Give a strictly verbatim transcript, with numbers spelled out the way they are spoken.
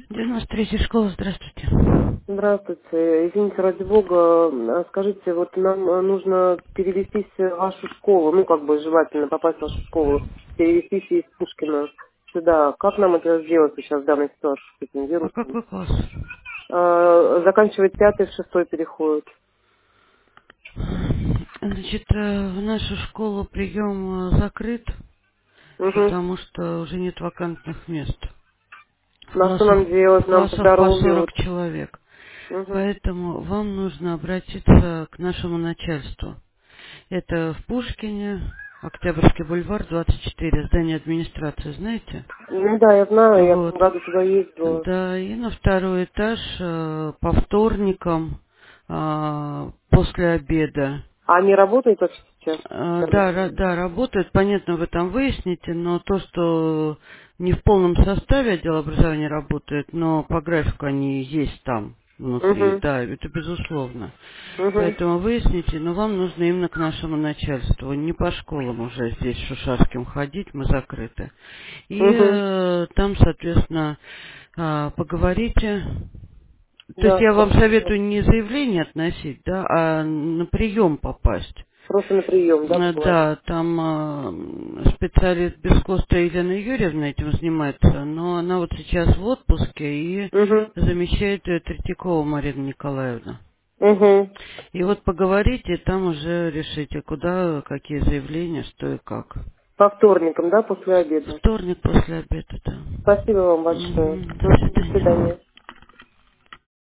девяносто третья школа, здравствуйте. Здравствуйте. Извините, ради бога, а скажите, вот нам а, нужно перевестись в вашу школу, ну, как бы желательно попасть в вашу школу, перевестись из Пушкина сюда. Как нам это сделать сейчас в данной ситуации с этим А вирусом? какой класс? А, заканчивать пятый, в шестой переходит. Значит, э, в нашу школу прием э, закрыт, Угу. потому что уже нет вакантных мест. В На что классах, нам делать? в Нам по классах по здоровью, сорок вот. человек. Угу. Поэтому вам нужно обратиться к нашему начальству. Это в Пушкине, Октябрьский бульвар, двадцать четыре, здание администрации, знаете? Ну да, я знаю, я в Вот. том году туда ездила. Да, и на второй этаж э, по вторникам э, после обеда. А они работают вообще сейчас? Э, Да, ра- да, работают, понятно, вы там выясните, но то, что не в полном составе отдел образования работает, но по графику они есть там внутри, Угу. да, это безусловно. Угу. Поэтому выясните, но вам нужно именно к нашему начальству, не по школам уже здесь шушарским ходить, мы закрыты. И Угу. э, там, соответственно, а, поговорите. То есть Да, я вам хорошо. советую не заявление относить, да, а на прием попасть. Просто на прием, да, Э, поговорить? Да, там э, специалист Бескостра Елена Юрьевна этим занимается, но она вот сейчас в отпуске и Угу. замещает ее Третьякова Марина Николаевна. Угу. И вот поговорите, там уже решите, куда, какие заявления, что и как. По вторникам, да, после обеда. Вторник после обеда, да. Спасибо вам большое. Мгм. До Мгм. До свидания. свидания.